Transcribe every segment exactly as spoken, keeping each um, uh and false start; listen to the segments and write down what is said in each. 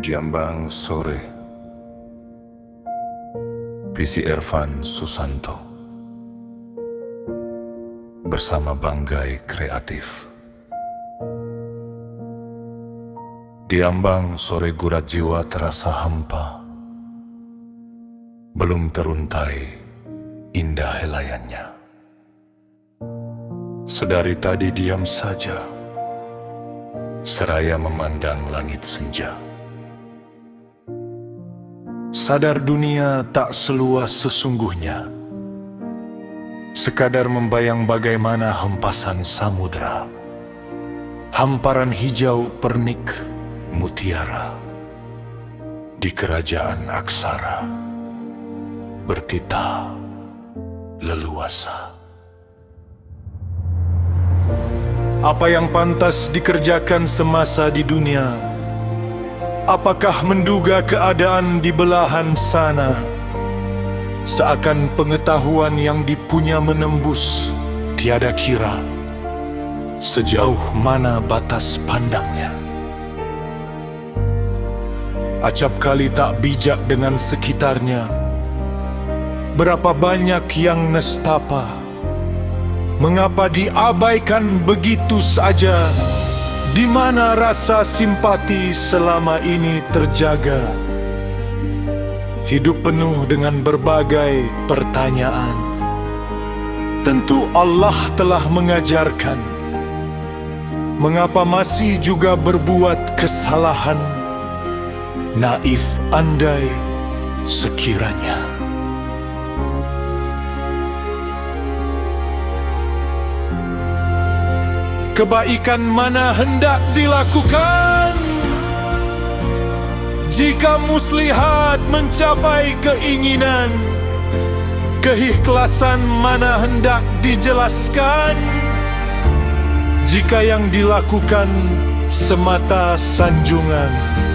Diambang Sore, Visi Irfan Susanto bersama Banggai Kreatif. Diambang sore gurat jiwa terasa hampa, belum teruntai indah helayannya. Sedari tadi diam saja, seraya memandang langit senja. Sadar dunia tak seluas sesungguhnya, sekadar membayang bagaimana hempasan samudra, hamparan hijau pernik mutiara di kerajaan aksara bertita leluasa. Apa yang pantas dikerjakan semasa di dunia? Apakah menduga keadaan di belahan sana? Seakan pengetahuan yang dipunya menembus tiada kira sejauh mana batas pandangnya. Acap kali tak bijak dengan sekitarnya. Berapa banyak yang nestapa? Mengapa diabaikan begitu saja? Di mana rasa simpati selama ini terjaga? Hidup penuh dengan berbagai pertanyaan. Tentu Allah telah mengajarkan. Mengapa masih juga berbuat kesalahan? Naif andai sekiranya. Kebaikan mana hendak dilakukan jika muslihat mencapai keinginan? Keikhlasan mana hendak dijelaskan jika yang dilakukan semata sanjungan?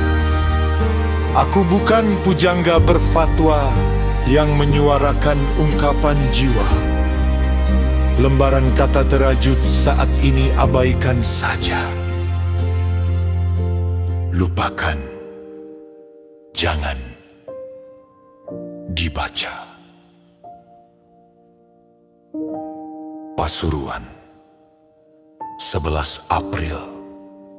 Aku bukan pujangga berfatwa yang menyuarakan ungkapan jiwa. Lembaran kata terajut saat ini abaikan saja. Lupakan, jangan dibaca. Pasuruan, sebelas April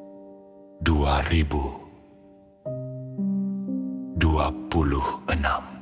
dua ribu dua puluh enam.